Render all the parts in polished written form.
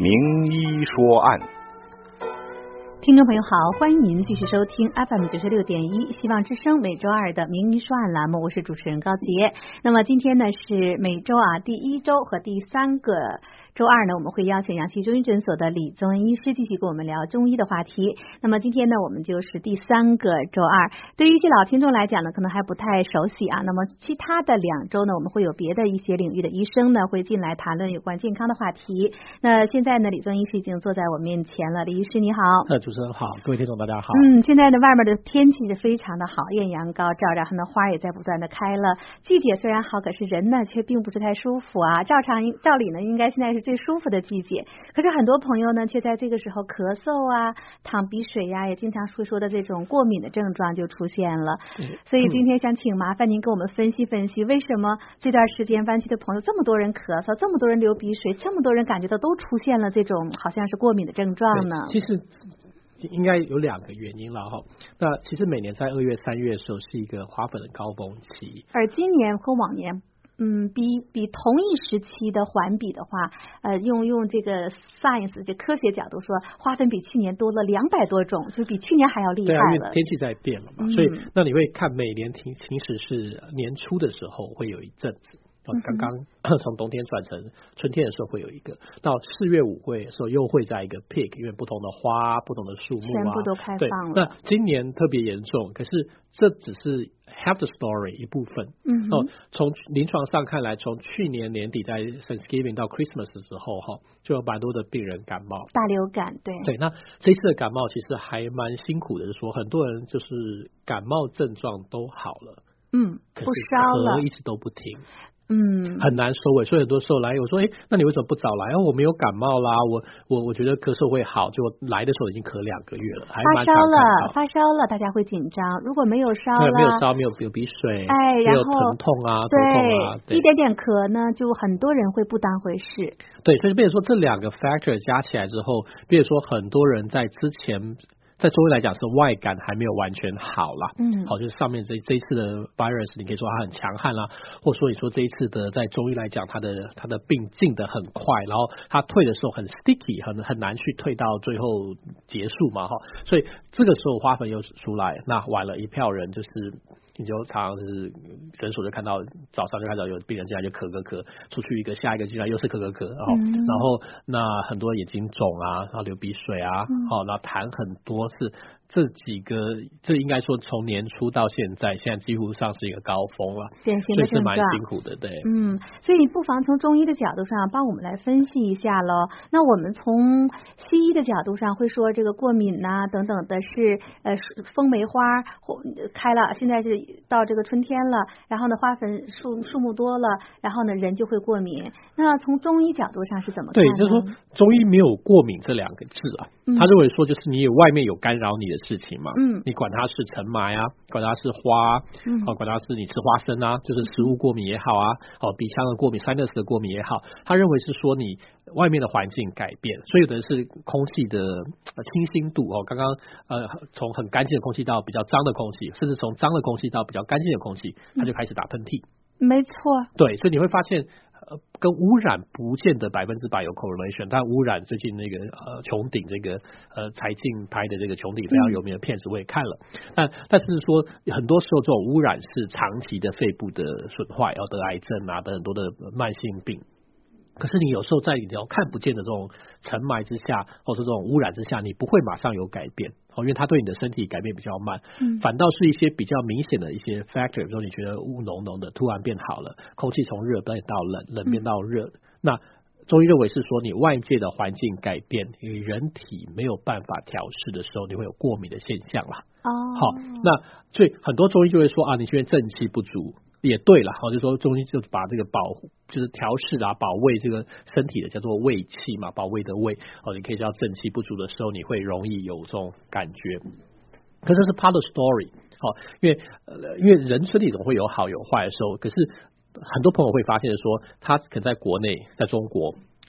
名医说案。 听众朋友好，欢迎您继续收听 FM 96.1希望之声每周二的名医说案栏目，我是主持人高杰。那么今天呢是每周第一周和第三个周二呢，我们会邀请阳气中医诊所的李宗恩医师继续跟我们聊中医的话题。那么今天呢，我们就是第三个周二。对于一些老听众来讲呢，可能还不太熟悉啊。那么其他的2周呢，我们会有别的一些领域的医生呢会进来谈论有关健康的话题。那现在呢，李宗恩医师已经坐在我面前了。李医师你好。 主持人好，各位听众大家好。 现在的外面的天气是非常的好，艳阳高照，然后呢花也在不断的开了。季节虽然好，可是人呢却并不是太舒服啊。照理呢应该现在是最舒服的季节，可是很多朋友呢却在这个时候咳嗽啊、淌鼻水呀，也经常会说的这种过敏的症状就出现了。所以今天想请麻烦您给我们分析分析，为什么这段时间湾区的朋友这么多人咳嗽，这么多人流鼻水，这么多人感觉到都出现了这种好像是过敏的症状呢？ 其实应该有2个原因了哈。那其实每年在2月、3月的时候是一个花粉的高峰期， 而今年和往年比同一时期的环比的话，用这个 science 这科学角度说，花粉比去年多了200多种，就比去年还要厉害了。 对啊，因为天气在变了嘛，所以那你会看每年其实是年初的时候会有一阵子。刚刚从冬天转成春天的时候会有一个，到4月5会的时候又会在一个 peak， 因为不同的花、不同的树木全部都开放了。 那今年特别严重，可是这只是 half the story 一部分。从临床上看来，从去年年底在 Thanksgiving 到 Christmas 的时候就有蛮多的病人感冒， 大流感。对， 那这一次的感冒其实还蛮辛苦的，就是说很多人就是感冒症状都好了，可是不烧了， 咳一直都不停。很难收尾，所以很多时候来我说那你为什么不早来？我没有感冒啦，我觉得咳嗽会好，就来的时候已经咳2个月了，还蛮常看到。 发烧了大家会紧张，如果没有烧了， 没有烧，没有鼻水，没有疼痛啊，头痛啊， 一点点咳呢，就很多人会不当回事。 对，所以变成说这2个 factor 加起来之后，变成说很多人在之前在中医来讲是外感还没有完全好啦，好，就是上面这一次的 virus 你可以说它很强悍啦，或者说你说这一次的在中医来讲它的病进得很快，然后它退的时候很 sticky， 很难去退到最后结束嘛，所以这个时候花粉又出来，那完了一票人就是你就常常是诊所就看到早上就看到有病人进来就咳，出去一个下一个进来又是咳，然后那很多眼睛肿啊，然后流鼻水啊，然后痰很多，是这几个，这应该说从年初到现在几乎上是一个高峰了， 典型的症状， 所以是蛮辛苦的，对。 所以你不妨从中医的角度上帮我们来分析一下咯。那我们从西医的角度上会说这个过敏等等的是风梅花开了，现在是到这个春天了，然后呢花粉数目多了，然后呢人就会过敏。那从中医角度上是怎么看呢？ 对，就是说中医没有过敏这2个字啊，他认为说就是你外面有干扰你的事情嘛，你管它是尘霾啊，管它是花，管它是你吃花生啊，就是食物过敏也好啊，鼻腔的过敏、sinus 的过敏也好，他认为是说你外面的环境改变，所以有的是空气的清新度刚刚从很干净的空气到比较脏的空气，甚至从脏的空气到比较干净的空气，他就开始打喷嚏。 没错， 对，所以你会发现跟污染不见得100%有 correlation， 但污染最近那个穹顶这个柴静拍的这个穹顶非常有名的片子我也看了，但是说很多时候这种污染是长期的肺部的损坏，要得癌症啊等很多的慢性病。可是你有时候在一条看不见的这种尘霾之下，或者这种污染之下，你不会马上有改变，因为它对你的身体改变比较慢，反倒是一些比较明显的一些 factor， 比如说你觉得雾浓浓的突然变好了，空气从热变到冷，冷变到热，那中医认为是说你外界的环境改变，因为人体没有办法调试的时候，你会有过敏的现象啦。好，那所以很多中医就会说你因为正气不足。也对了，就是说中医就把这个保护，就是调试保卫这个身体的叫做胃气嘛，保卫的胃，你可以叫正气不足的时候，你会容易有这种感觉。可是这是 part of story，因为人身体总会有好有坏的时候，可是很多朋友会发现说，他可能在国内，在中国，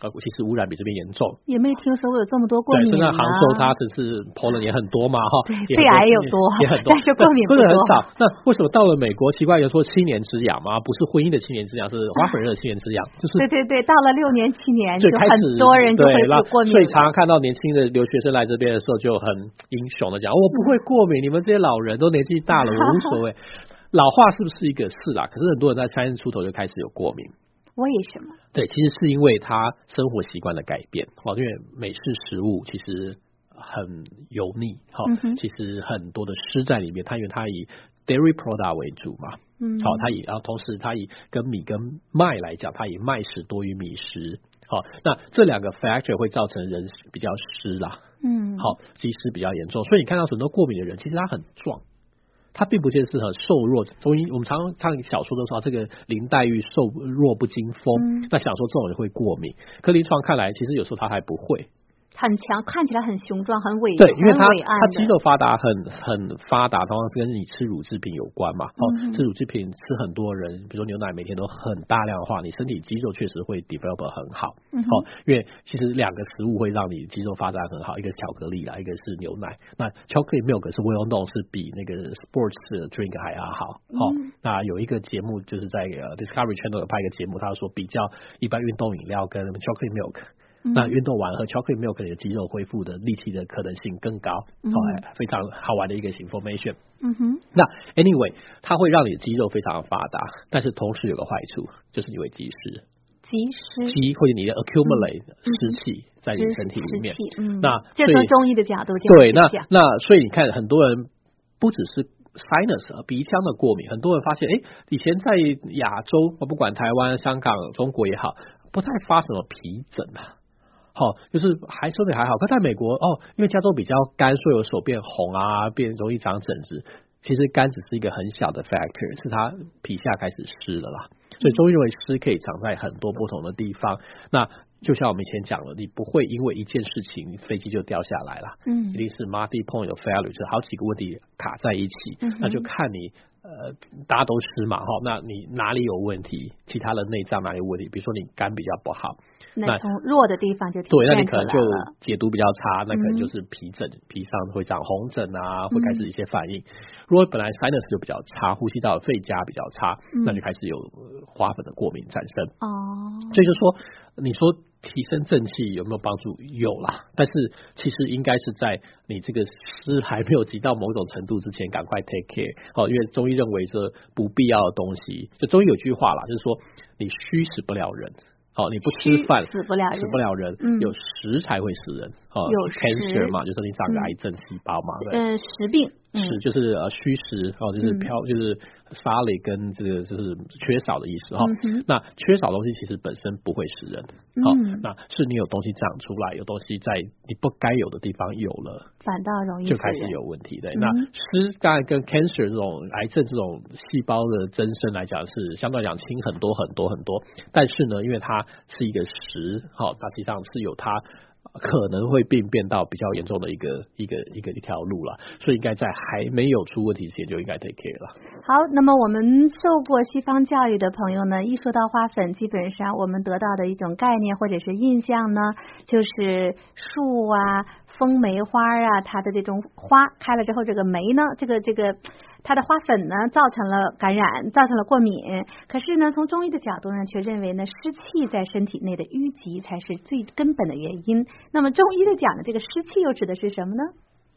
其实污染比这边严重。 也没听说过有这么多过敏。 对，现在杭州它只是pollen也很多嘛， 肺癌也多，但是过敏不多， 很少。那为什么到了美国，奇怪，有说7年之痒嘛，不是婚姻的7年之痒，是花粉症的7年之痒，就是对，到了6年7年，就很多人就会过敏。 所以常常看到年轻的留学生来这边的时候，就很英雄的讲，我不会过敏，你们这些老人都年纪大了，我无所谓。老化是不是一个是啦？可是很多人在30出头就开始有过敏。 为什么？对， 其实是因为他生活习惯的改变，因为美式食物其实很油腻，其实很多的湿在里面。因为它以 dairy product 为主嘛，然后同时它以跟米跟麦来讲，它以麦食多于米食，那这2个 factor 会造成人比较湿啦，积湿比较严重，所以你看到很多过敏的人，其实他很壮。他并不见得是很瘦弱，中医我们常常看小说都说这个林黛玉瘦弱不经风，那想说这种人会过敏，可临床看来其实有时候他还不会。 很强，看起来很雄壮，很伟， 对，因为他肌肉发达，很发达，当然是跟你吃乳制品有关嘛。吃乳制品吃很多人，比如说牛奶每天都很大量的话，你身体肌肉确实会 develop 很好。因为其实2个食物会让你肌肉发展很好，一个是巧克力啦，一个是牛奶。那 chocolate milk 是 well known 是比那个 sports drink 还要好。那有一个节目就是在Discovery Channel 有拍一个节目，他说比较一般运动饮料跟 chocolate milk。那运动完喝 chocolate milk 你的肌肉恢复的力气的可能性更高，非常好玩的一个 information。那 anyway 它会让你的肌肉非常发达，但是同时有个坏处，就是你会积湿，或者你的 accumulate 湿气在你身体里面。那这从中医的角度对，那所以你看很多人不只是sinus 鼻腔的过敏，很多人发现以前在亚洲，不管台湾、香港、中国也好，不太发什么皮疹啊。就是身体还好，可在美国因为加州比较干，所以有手变红啊，变容易长疹子。其实干只是一个很小的 factor， 是它皮下开始湿了啦。所以中医认为湿可以长在很多不同的地方。那就像我们以前讲了，你不会因为一件事情飞机就掉下来了，一定是 multi point of failure， 就是好几个问题卡在一起，那就看你大家都湿嘛，那你哪里有问题，其他的内脏哪里有问题，比如说你肝比较不好， 那从弱的地方就对，那你可能就解毒比较差，那可能就是皮上会长红疹啊，会开始一些反应。如果本来 sinus 就比较差，呼吸道肺夹比较差，那就开始有花粉的过敏产生。所以就说你说提升正气有没有帮助？有啦，但是其实应该是在你这个湿还没有积到某种程度之前，赶快 take care。因为中医认为说不必要的东西，就中医有句话啦，就是说你虚死不了人。你不吃饭死不了人， 有食才会死人。 有 cancer 嘛，就是你长个癌症细胞嘛。 食病， 就是虚实，就是就是solid跟这个就是缺少的意思。那缺少东西其实本身不会死人。那是你有东西长出来，有东西在你不该有的地方有了， 反倒容易就开始有问题。对，那湿当然跟 cancer 这种癌症这种细胞的增生来讲是相对来讲轻很多，但是呢，因为它是一个实，它实际上是有它可能会病变到比较严重的一条路了，所以应该在还没有出问题之前就应该 take care 了。 好，那么我们受过西方教育的朋友呢，一说到花粉，基本上我们得到的一种概念或者是印象呢，就是树啊、风梅花啊，它的这种花开了之后，这个梅呢，这个它的花粉呢造成了感染，造成了过敏。可是呢，从中医的角度呢，却认为呢，湿气在身体内的淤积才是最根本的原因。那么中医的讲的这个湿气又指的是什么呢？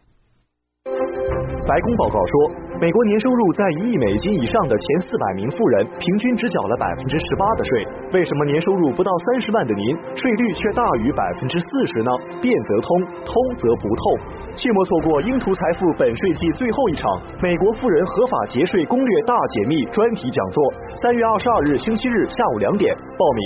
白宫报告说，美国年收入在1亿美金以上的前400名富人，平均只缴了18%的税。为什么年收入不到30万的您，税率却大于40%呢？变则通，通则不透。切莫错过英图财富本税季最后一场美国富人合法节税攻略大解密专题讲座，3月22日星期日下午2点，报名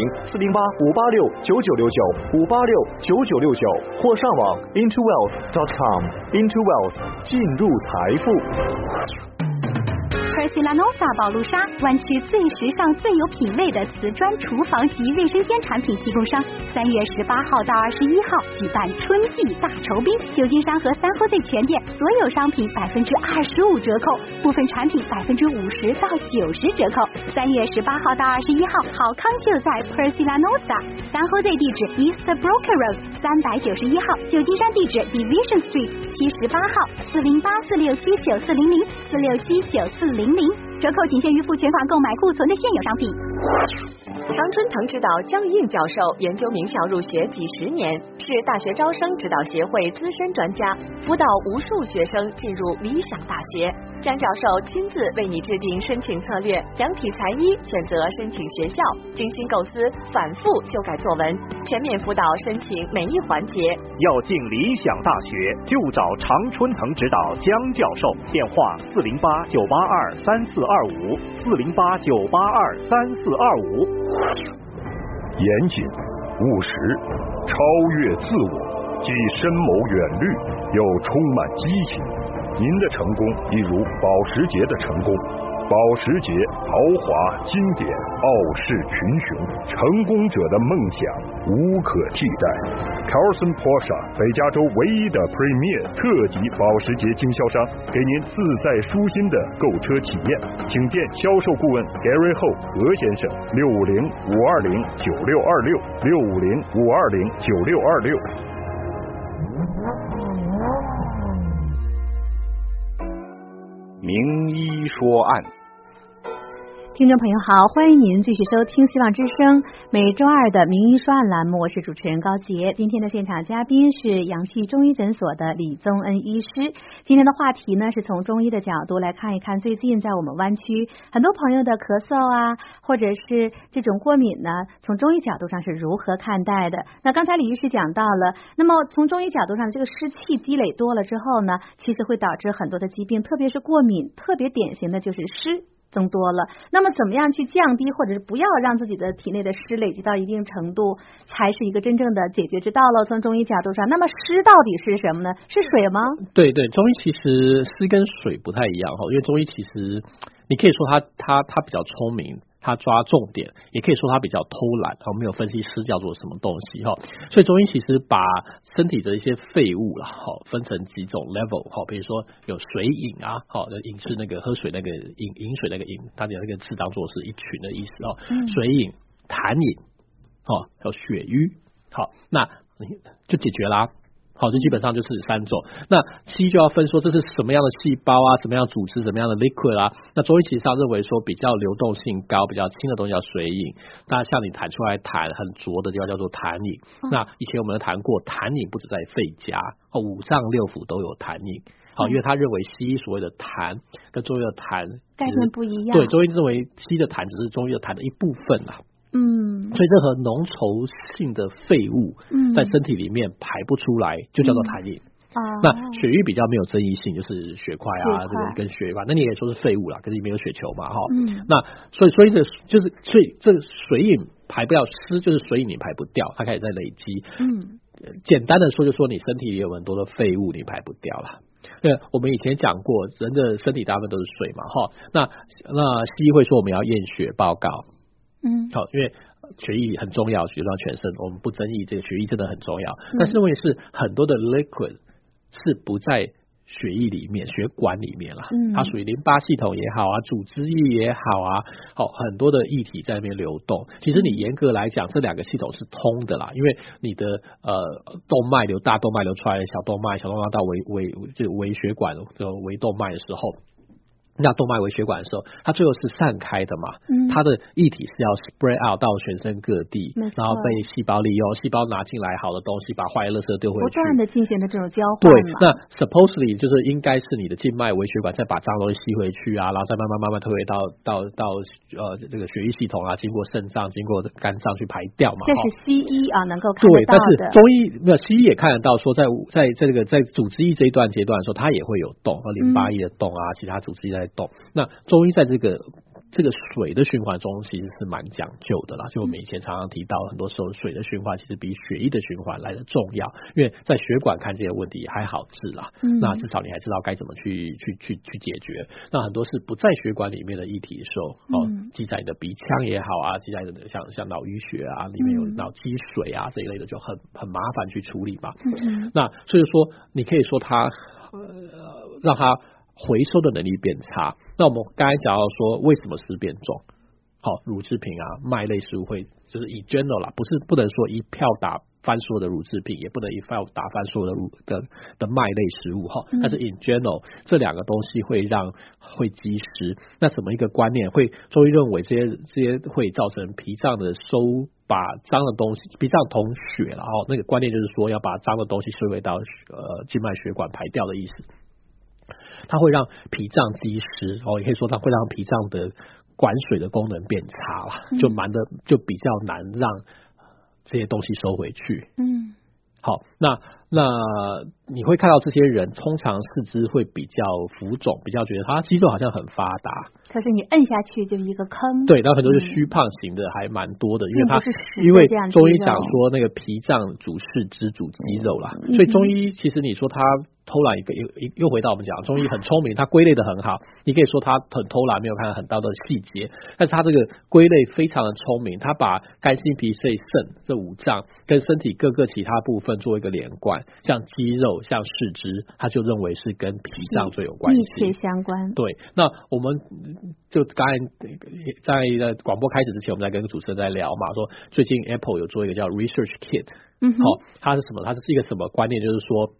408-586-9969，586-9969，或上网 intowealth.com， Into Wealth 进入财富。 Porcelanosa 宝路沙，湾区最时尚、最有品味的瓷砖厨房及卫生间产品提供商。3月18号到21号举办春季大酬宾，旧金山和三后 Z 全店所有商品25%折扣，部分产品50%到90%折扣。3月18号到21号，好康就在 Porcelanosa， 三后 Z 地址 East Broker Road 391号，旧金山地址 Division Street 78号，408-467-9400，467-9400，折扣仅限于付全款购买库存的现有商品。 常春藤指导江映教授研究名校入学几10年，是大学招生指导协会资深专家，辅导无数学生进入理想大学。江教授亲自为你制定申请策略，量体裁衣，选择申请学校，精心构思，反复修改作文，全面辅导申请每一环节。 要进理想大学，就找常春藤指导江教授，电话408-982-3425，408-982-3425。 严谨、务实、超越自我，既深谋远虑，又充满激情。您的成功一如保时捷的成功，保时捷豪华、经典、傲视群雄，成功者的梦想无可替代。Carlson Porsche 北加州唯一的 Premier 特级保时捷经销商，给您自在舒心的购车体验。请电销售顾问 Gary Ho 何先生，605209626，605209626。 名医说案。 听众朋友好，欢迎您继续收听希望之声每周二的名医说案栏目，我是主持人高杰。今天的现场嘉宾是阳气中医诊所的李宗恩医师。今天的话题呢，是从中医的角度来看一看最近在我们湾区很多朋友的咳嗽啊，或者是这种过敏呢，从中医角度上是如何看待的。那刚才李医师讲到了，那么从中医角度上，这个湿气积累多了之后呢，其实会导致很多的疾病，特别是过敏，特别典型的就是湿增多了。那么怎么样去降低，或者是不要让自己的体内的湿累积到一定程度，才是一个真正的解决之道了。从中医角度上，那么湿到底是什么呢？是水吗？ 对，中医其实湿跟水不太一样，因为中医其实你可以说他比较聪明，他抓重点，也可以说他比较偷懒，没有分析湿叫做什么东西。所以中医其实把身体的一些废物分成几种 level， 比如说有水饮啊，饮是那个喝水那个饮水那个饮，它的那个字当作是一群的意思。水饮、痰饮，还有血瘀，那就解决啦。就基本上就是3种。那西医就要分说这是什么样的细胞啊，什么样的组织，什么样的 liquid 啊。那中医其实上认为说比较流动性高、比较轻的东西叫水饮。那像你弹出来痰很浊的地方叫做痰饮。那以前我们谈过，痰饮不止在肺家，5脏6腑都有痰饮。因为他认为西医所谓的痰跟中医的痰概念不一样。 对，中医认为西医的痰只是中医的痰的一部分啦。所以任何浓稠性的废物在身体里面排不出来，就叫做痰饮。那血瘀比较没有争议性，就是血块啊，这个跟血管，那你也说是废物啦，可是里面有血球嘛，那所以这个水饮排不掉湿，就是水饮你排不掉，它开始在累积。简单的说，就说你身体里有很多的废物你排不掉了。我们以前讲过，人的身体大部分都是水嘛，那西医会说我们要验血报告。因为血液很重要，血到全身，我们不争议这个血液真的很重要。但是问题是，很多的 liquid 是不在血液里面、血管里面啦，它属于淋巴系统也好啊，组织液也好啊，很多的液体在那边流动。其实你严格来讲，这2个系统是通的啦，因为你的动脉流大动脉流出来，小动脉到微血管微动脉的时候。那动脉微血管的时候，它最后是散开的嘛，它的液体是要 spread out 到全身各地，然后被细胞利用，细胞拿进来好的东西，把坏的垃圾丢回去， 不断的进行的这种交换。 对，那 supposedly 就是应该是你的静脉微血管再把脏东西吸回去啊，然后再慢慢推回到这个血液系统啊，经过肾脏、经过肝脏去排掉嘛。 这是西医啊能够看得到的。 对，但是中医没有，西医也看得到说在组织液这一段阶段的时候，它也会有动，淋巴液的动啊，其他组织液在动。那中医在这个这个水的循环中其实是蛮讲究的啦，就我们以前常常提到，很多时候水的循环其实比血液的循环来的重要，因为在血管看这些问题还好治啦，那至少你还知道该怎么去解决。那很多是不在血管里面的议题的时候，积在你的鼻腔也好啊，积在你的像脑淤血啊，里面有脑积水啊这一类的，就很麻烦去处理嘛。那所以说你可以说它让它回收的能力变差。那我们刚才讲到说为什么湿变重，好，乳制品啊麦类食物会就是以 general 啦，不能说一票打翻所有的乳制品，也不能一票打翻所有的麦类食物哈，但是 in general 这两个东西会积湿。那怎么一个观念？中医认为这些会造成脾脏的把脏的东西，脾脏统血了那个观念就是说要把脏的东西收回到静脉血管排掉的意思。它会让脾脏积湿也可以说它会让脾脏的管水的功能变差了，就比较难让这些东西收回去。好，那你会看到这些人通常四肢会比较浮肿，比较觉得他肌肉好像很发达， 可是你摁下去就一个坑。 对，然后很多是虚胖型的还蛮多的，因为中医讲说那个脾脏主四肢主肌肉啦，所以中医其实你说他偷懒又回到我们讲中医很聪明，他归类的很好，你可以说他很偷懒，没有看很多的细节，但是他这个归类非常的聪明，他把肝心脾肺肾这五脏跟身体各个其他部分做一个连贯，像肌肉像四肢，他就认为是跟脾脏最有关系， 密切相关。 对，那我们就刚才在广播开始之前，我们在跟主持人在聊嘛，说最近 Apple 有做一个叫 Research Kit，它是什么？它是一个什么观念？就是说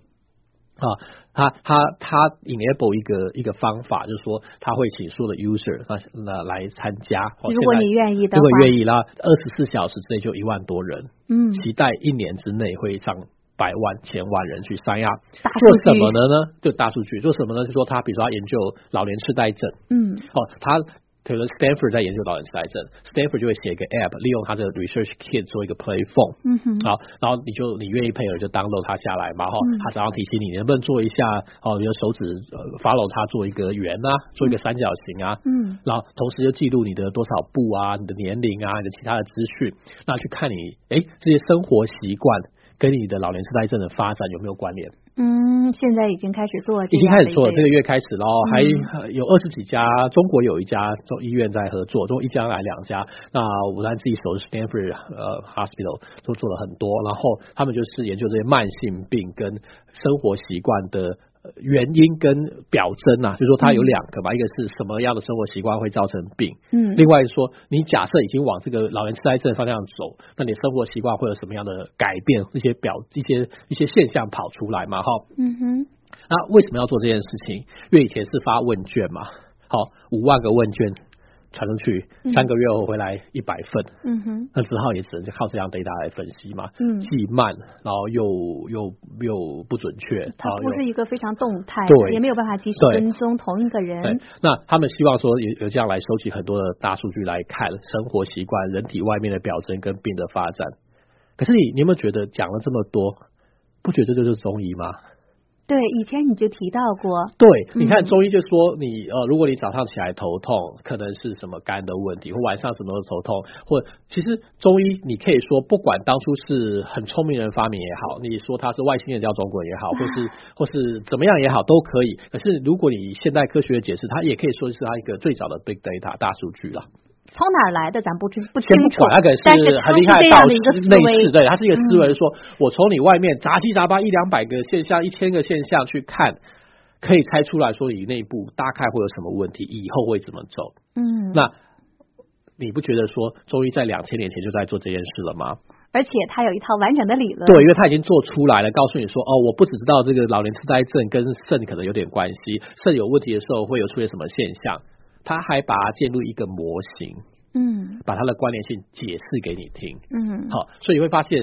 他 enable 一个方法，就是说他会请所有的 user 来参加。 如果你愿意的话， 如果愿意啦，24小时之内就1万多人，期待1年之内会上百万、千万人去sign up。做什么呢？就大数据做什么呢？就是说他比如说他研究老年痴呆症，他可能 Stanford 在研究老年痴呆症 ，Stanford 就会写一个 app， 利用他这个 Research Kit 做一个 platform，好，然后你愿意配合就 download 它下来嘛，他早上提醒你能不能做一下你的手指follow 它做一个圆啊，做一个三角形啊，然后同时就记录你的多少步啊，你的年龄啊，你的其他的资讯，那去看你这些生活习惯跟你的老年痴呆症的发展有没有关联？ 现在已经开始做， 已经开始做了，这个月开始了，还有20几家，中国有一家医院在合作，一家来2家。那我自己手 Stanford Hospital 都做了很多，然后他们就是研究这些慢性病跟生活习惯的原因跟表征啊，就是说它有2个嘛，一个是什么样的生活习惯会造成病，另外说你假设已经往这个老年痴呆症方向走，那你生活习惯会有什么样的改变，一些现象跑出来嘛，那为什么要做这件事情？因为以前是发问卷嘛，5万个问卷传出去，3个月后回来100份，那之后也只能靠这样 data 来分析嘛，既慢，然后又不准确， 它不是一个非常动态， 对， 也没有办法及时跟踪同一个人。 对，那他们希望说有这样来收集很多的大数据来看生活习惯、人体外面的表征跟病的发展。可是你有没有觉得讲了这么多，不觉得这就是中医吗？ 对，以前你就提到过。 对，你看中医就说你如果你早上起来头痛，可能是什么肝的问题，或晚上什么头痛，或其实中医你可以说，不管当初是很聪明人发明也好，你说他是外星人叫中国人也好，或是怎么样也好，都可以。可是如果你现代科学的解释，它也可以说是它一个最早的 big data 大数据了。 从哪儿来的咱不清楚， 他可能是很厉害的道士内视，对，他是一个思维，说我从你外面杂七杂八100-200个现象1000个现象去看，可以猜出来说你内部大概会有什么问题，以后会怎么走。那你不觉得说中医在2000年前就在做这件事了吗？ 而且他有一套完整的理论。 对，因为他已经做出来了，告诉你说我不只知道这个老年痴呆症跟肾可能有点关系，肾有问题的时候会有出现什么现象，他还把它建入一个模型，把它的关联性解释给你听，好，所以你会发现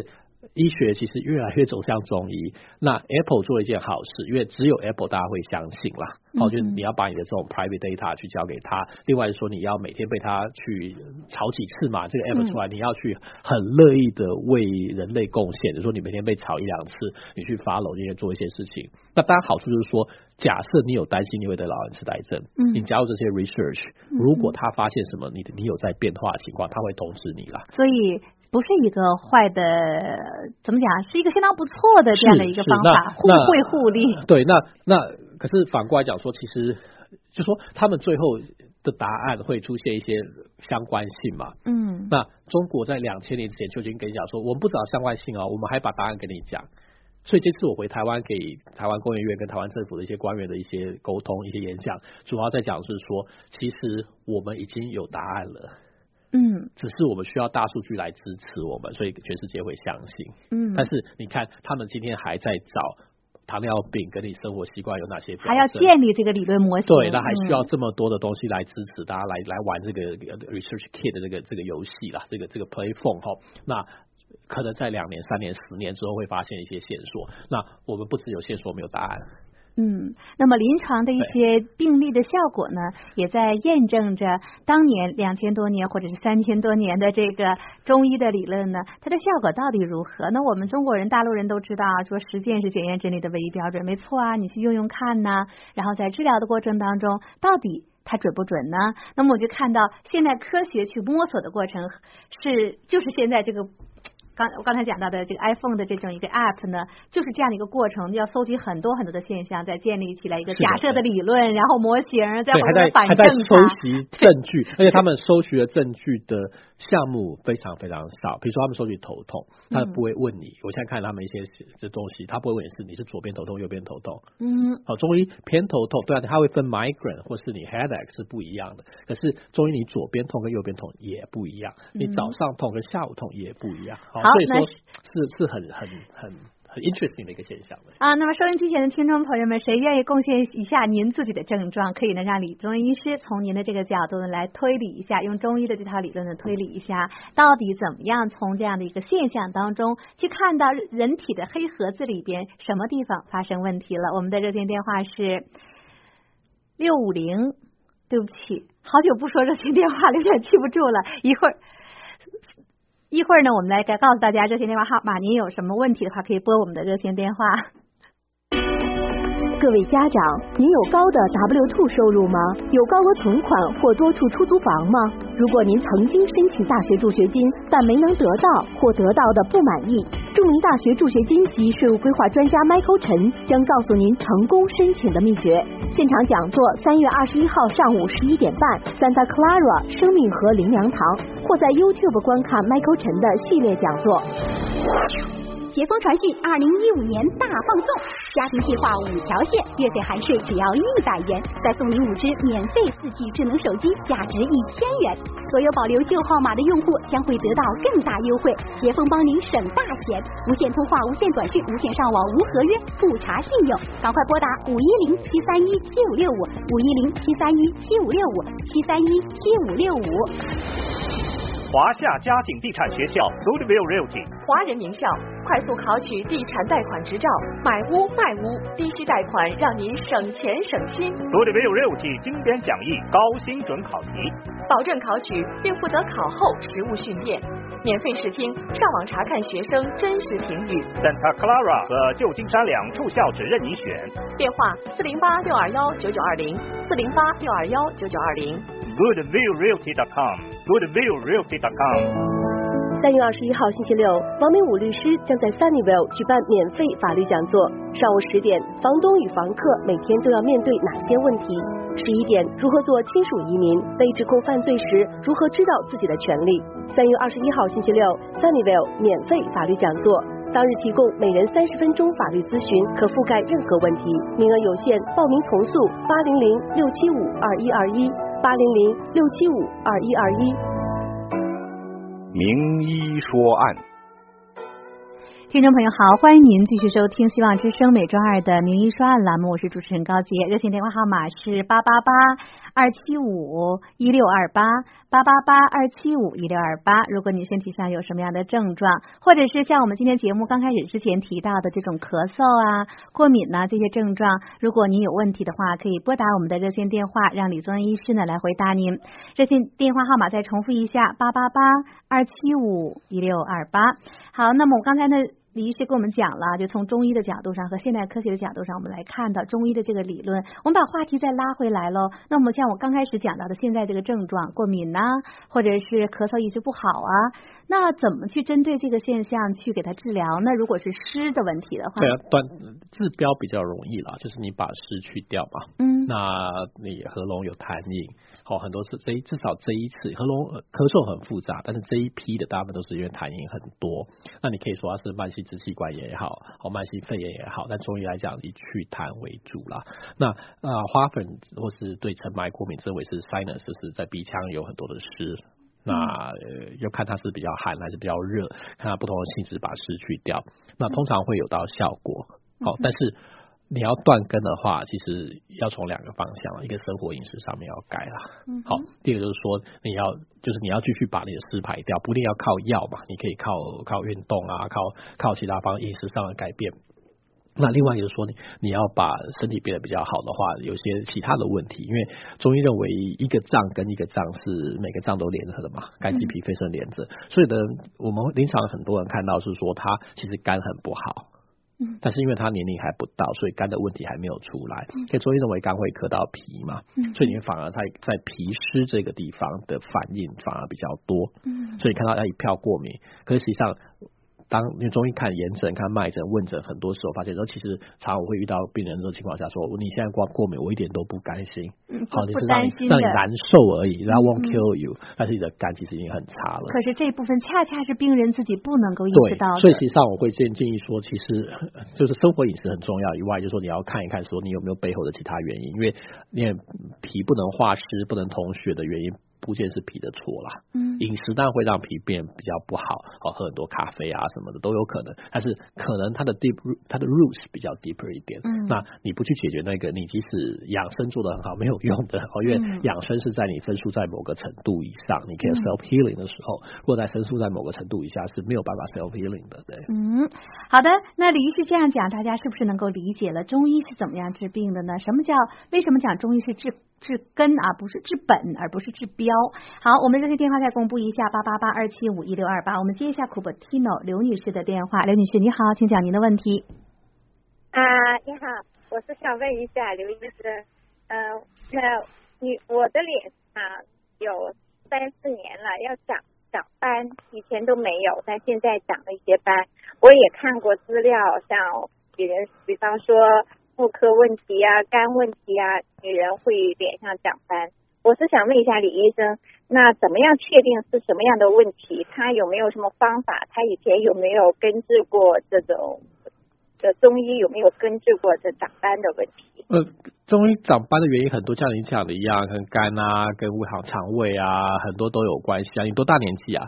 医学其实越来越走向中医，那 Apple 做一件好事，因为只有 Apple 大家会相信啦。就是你要把你的这种 private data 去交给他，另外说你要每天被他去炒几次嘛，这个 App 出来，你要去很乐意的为人类贡献，比如说你每天被炒1-2次，你去 follow 这些做一些事情。那当然好处就是说，假设你有担心你会得老人痴呆症，你加入这些 research，如果他发现什么你有在变化的情况，他会通知你啦。 所以不是一个坏的，怎么讲，是一个相当不错的这样的一个方法，互惠互利。 对，那可是反过来讲说，其实就说他们最后的答案会出现一些相关性嘛。那中国在2000年之前就已经跟你讲说，我们不找相关性我们还把答案跟你讲。所以这次我回台湾给台湾工研院跟台湾政府的一些官员的一些沟通、一些演讲，主要在讲是说，其实我们已经有答案了。只是我们需要大数据来支持我们，所以全世界会相信。但是你看，他们今天还在找糖尿病跟你生活习惯有哪些表征， 还要建立这个理论模型。 对，那还需要这么多的东西来支持大家来玩这个 Research Kit 的这个游戏啦，这个 Playphone 那可能在2年、3年、10年之后会发现一些线索。那我们不只有线索，没有答案。 那么临床的一些病例的效果呢，也在验证着当年2000多年或者是3000多年的这个中医的理论呢，它的效果到底如何？那我们中国人、大陆人都知道说实践是检验真理的唯一标准，没错你去用用看呢。然后在治疗的过程当中，到底它准不准呢？那么我就看到现在科学去摸索的过程就是现在这个。我刚才讲到的这个 iPhone 的这种一个 App 呢，就是这样的一个过程，要搜集很多很多的现象，再建立起来一个假设的理论，然后模型，再回来反证它。还在收集证据，而且他们收集的证据的项目非常非常少。比如说他们收集头痛，他不会问你，我现在看他们一些这东西，他不会问你是左边头痛右边头痛。中医偏头痛，对啊，他会分 migraine 或是你 headache 是不一样的。可是中医你左边痛跟右边痛也不一样，你早上痛跟下午痛也不一样。所以说是很 interesting 的一个现象那么收音机前的听众朋友们，谁愿意贡献一下您自己的症状，可以呢让李宗医师从您的这个角度呢来推理一下，用中医的这套理论呢推理一下，到底怎么样从这样的一个现象当中去看到人体的黑盒子里边什么地方发生问题了。我们的热线电话是650，对不起，好久不说热线电话了，有点记不住了，一会儿呢，我们来告诉大家热线电话号码，您有什么问题的话，可以拨我们的热线电话。 各位家长，您有高的 W2 收入吗？有高额存款或多处出租房吗？如果您曾经申请大学助学金，但没能得到或得到的不满意，著名大学助学金及税务规划专家 Michael 陈将告诉您成功申请的秘诀。现场讲座3月21号上午11点半 ，Santa Clara 生命河灵粮堂，或在 YouTube 观看 Michael 陈的系列讲座。 捷丰传讯2015年大放送，家庭计划5条线，月费含税只要100元，再送您5只免费4G 智能手机，价值1000元。所有保留旧号码的用户将会得到更大优惠，捷丰帮您省大钱，无限通话、无限短讯、无线上网、无合约，不查信用。赶快拨打510-731-7565，510-731-7565，731-7565。 华夏嘉景地产学校 Goodwill Realty 华人名校，快速考取地产贷款执照，买屋卖屋，低息贷款让您省钱省心。 Goodwill Realty 经典讲义，高精准考题， 保证考取并负责考后实务训练，免费试听，上网查看学生真实评语。 Santa Clara 和旧金山2处校址任你选。 电话408-621-9920，408-621-9920。 goodwillrealty.com。 3月21号星期六，王明武律师将在 Sunnyvale 举办免费法律讲座。上午10点，房东与房客每天都要面对哪些问题？11点，如何做亲属移民？被指控犯罪时，如何知道自己的权利？3月21号星期六 ，Sunnyvale 免费法律讲座。当日提供每人30分钟法律咨询，可覆盖任何问题，名额有限，报名从速800-675-2121，800-675-2121。 名医说案。 听众朋友好，欢迎您继续收听希望之声每周二的名医说案栏目，我是主持人高洁，热线电话号码是888-275-1628，888-275-1628。如果你身体上有什么样的症状，或者是像我们今天节目刚开始之前提到的这种咳嗽啊、过敏啊这些症状，如果您有问题的话，可以拨打我们的热线电话，让李宗恩医师呢来回答您。热线电话号码再重复一下：888-275-1628。好，那么我刚才呢，李医师跟我们讲了，就从中医的角度上和现代科学的角度上，我们来看到中医的这个理论。我们把话题再拉回来喽。那么像我刚开始讲到的，现在这个症状，过敏呐、或者是咳嗽一直不好啊，那怎么去针对这个现象去给它治疗？那如果是湿的问题的话， 对啊，治标比较容易啦，就是你把湿去掉嘛。那你喉咙有痰饮，很多次至少这一次喉咙咳嗽很复杂，但是这一批的大部分都是因为痰饮很多。那你可以说它是慢性支气管炎也好，慢性肺炎也好，但中医来讲以祛痰为主啦。那花粉或是对尘霾过敏，称为是 sinus， 就是在鼻腔有很多的湿。那要看它是比较寒还是比较热，看它不同的性质把湿去掉，那通常会有到效果。但是你要断根的话，其实要从两个方向，一个生活饮食上面要改啦。第二个就是说你要继续把你的湿排掉，不一定要靠药嘛，你可以靠运动啊，靠其他方饮食上的改变。那另外就是说你要把身体变得比较好的话，有些其他的问题，因为中医认为一个脏跟一个脏是每个脏都连着的嘛，肝气脾肺肾连着，所以呢我们临床很多人看到是说他其实肝很不好。但是因为他年龄还不到，所以肝的问题还没有出来。所以中医认为肝会磕到脾嘛，所以你反而在脾湿这个地方的反应反而比较多。所以看到一票过敏，可是实际上当你中医看炎症、看脉诊、问诊，很多时候发现说，其实常常我会遇到病人这种情况下说，你现在过敏，我一点都不担心，你是让你难受而已，然后 won't kill you，但是你的肝其实已经很差了。 可是这部分恰恰是病人自己不能够意识到的。 所以实际上我会建议说，其实就是生活饮食很重要以外，就是说你要看一看说你有没有背后的其他原因，因为你脾不能化湿、不能通血的原因。不见是脾的错啦，饮食当然会让脾变比较不好，喝很多咖啡啊什么的都有可能，但是可能它的 roots 比较 deeper 一点。那你不去解决那个，你即使养生做得很好没有用的，因为养生是在你分数在某个程度以上，你可以 self healing 的时候，如果在分数在某个程度以下是没有办法 self healing 的。对， 好的，那李医师这样讲，大家是不是能够理解了中医是怎么样治病的呢？为什么讲中医是治根而不是治本，而不是治标？好，我们热线电话再公布一下，888-275-1628。我们接一下 Cupertino 刘女士的电话。刘女士你好，请讲您的问题。 你好，我是想问一下刘医师，我的脸上有3-4年了，要长斑，以前都没有，但现在长了一些斑。我也看过资料，像比方说妇科问题啊、肝问题啊，女人会脸上长斑。我是想问一下李医生，那怎么样确定是什么样的问题？他有没有什么方法？他以前有没有根治过这种中医有没有根治过这长斑的问题？ 中医长斑的原因很多，像你讲的一样，跟肝啊、跟肠胃啊，很多都有关系啊。你多大年纪啊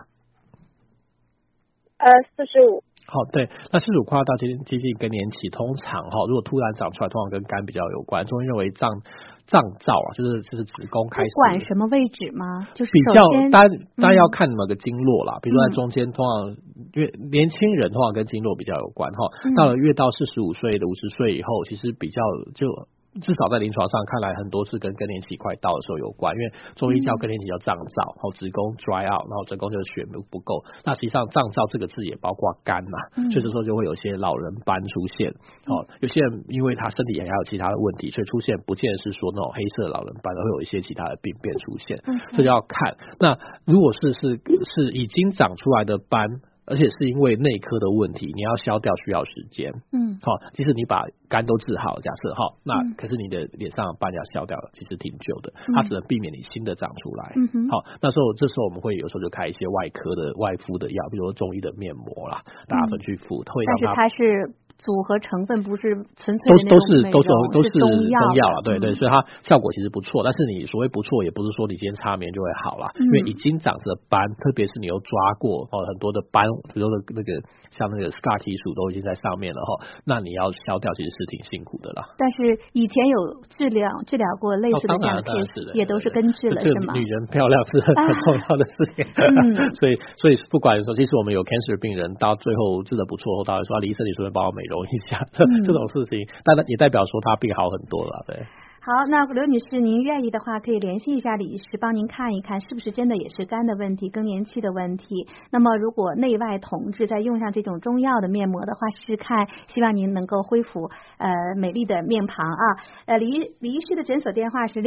？45。 对，那45快要到接近更年期，通常如果突然长出来，通常跟肝比较有关。中医认为脏燥啊，就是子宫开始。 不管什么位置吗？就是比较大家要看某个经络啦，比如说在中间，通常因为年轻人通常跟经络比较有关到了越到45岁的50岁以后，其实比较至少在临床上看来，很多是跟更年期快到的时候有关，因为中医叫更年期叫脏燥，子宫 dry out， 然后子宫就是血不够。那实际上脏燥这个字也包括肝嘛，所以这时候就会有些老人斑出现。有些人因为他身体还有其他的问题，所以出现不见得是说那种黑色老人斑，会有一些其他的病变出现，这就要看。那如果是已经长出来的斑，而且是因为内科的问题，你要消掉需要时间。即使你把肝都治好，假设那可是你的脸上的斑要消掉了，其实挺久的，它只能避免你新的长出来。这时候我们会有时候就开一些外科的外敷的药，比如说中医的面膜啦，大家分去敷， 但是它是组合成分不是纯粹的那种美容， 都是中药了，对对，所以它效果其实不错。但是你所谓不错，也不是说你今天擦棉就会好了，因为已经长着斑，特别是你又抓过很多的斑，比如说那个像那个 scar 体属都已经在上面了那你要消掉其实是挺辛苦的啦。但是以前有治疗过类似的这样的 case，也都是根治了，是吗？女人漂亮是很重要的事情，所以不管说，其实我们有 cancer 病人到最后治得不错后，到底说李医生你顺便帮我美容一下，这种事情，但也代表说他病好很多了，对。好，那刘女士，您愿意的话，可以联系一下李医师，帮您看一看是不是真的也是肝的问题、更年期的问题。那么，如果内外同治，再用上这种中药的面膜的话，试试看，希望您能够恢复美丽的面庞啊。李医师的诊所电话是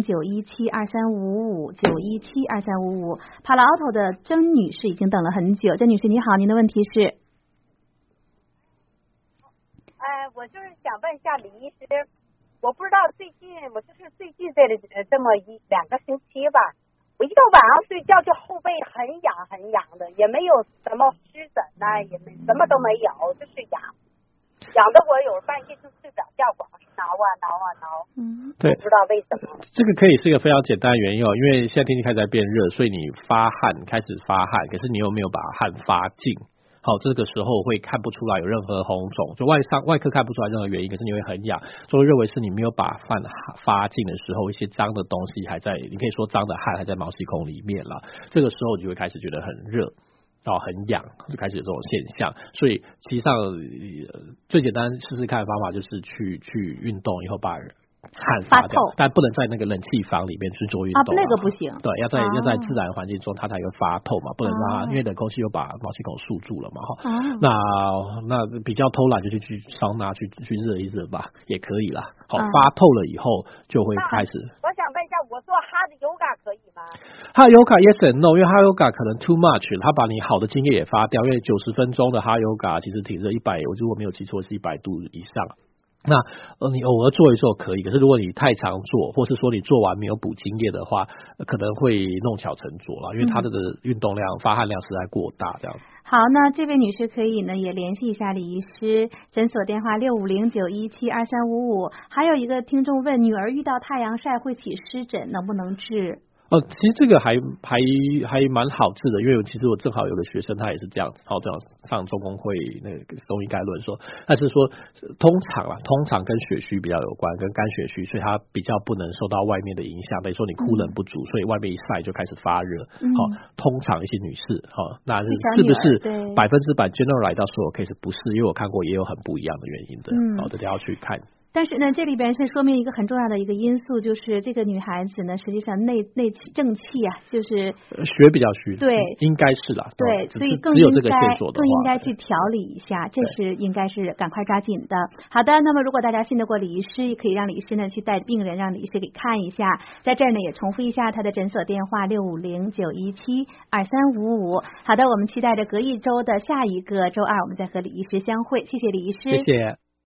65091723559179172355。帕劳奥的曾女士已经等了很久，曾女士你好，您的问题是？ 我就是想问一下李医师。我不知道最近这这么2个星期吧，我一到晚上睡觉就后背很痒的，也没有什么湿疹呐，也没什么都没有，就是痒的我有半夜就睡不着觉，光是挠啊。对，不知道为什么。这个可以是一个非常简单的原因因为现在天气开始在变热，所以你开始发汗，可是你又没有把汗发尽。好，这个时候会看不出来有任何红肿，就外科看不出来任何原因，可是你会很痒，所以认为是你没有把汗发尽的时候，一些脏的东西还在，你可以说脏的汗还在毛细孔里面了。这个时候你就会开始觉得很热，很痒，就开始有这种现象。所以实际上最简单试试看的方法就是去运动以后把汗发掉，但不能在那个冷气房里面去做运动那个不行。对，要在自然环境中它才会发透嘛，不能让它因为冷空气又把毛细孔束住了嘛那比较偷懒就去桑拿去热一热吧，也可以啦。发透了以后就会开始。我想问一下，我做hot yoga可以吗？hot yoga yes and no， 因为hot yoga可能 too much， 它把你好的精液也发掉，因为90分钟的hot yoga其实挺热，100，我如果没有记错是100度以上。那你偶尔做一做可以，可是如果你太常做，或是说你做完没有补精液的话，可能会弄巧成拙了，因为它的运动量、发汗量实在过大这样。好，那这位女士可以呢也联系一下李医师，诊所电话6509172355。还有一个听众问，女儿遇到太阳晒会起湿疹，能不能治？其实这个还蛮好治的，因为其实我正好有个学生他也是这样子，这样上中工会那个中医概论说，但是说通常跟血虚比较有关，跟肝血虚，所以它比较不能受到外面的影响，等于说你枯冷不足，所以外面一晒就开始发热。通常一些女士那是不是100%generalize到所有 case 不是，因为我看过也有很不一样的原因的，大家要去看。但是呢，这里边是说明一个很重要的一个因素，就是这个女孩子呢，实际上内正气就是血比较虚，对，应该是啦，对，所以更应该去调理一下，这是应该是赶快抓紧的。好的，那么如果大家信得过李医师，可以让李医师呢去带病人，让李医师给看一下。在这儿呢也重复一下他的诊所电话6509172355。好的，我们期待着隔一周的下一个周二，我们再和李医师相会。谢谢李医师，谢谢。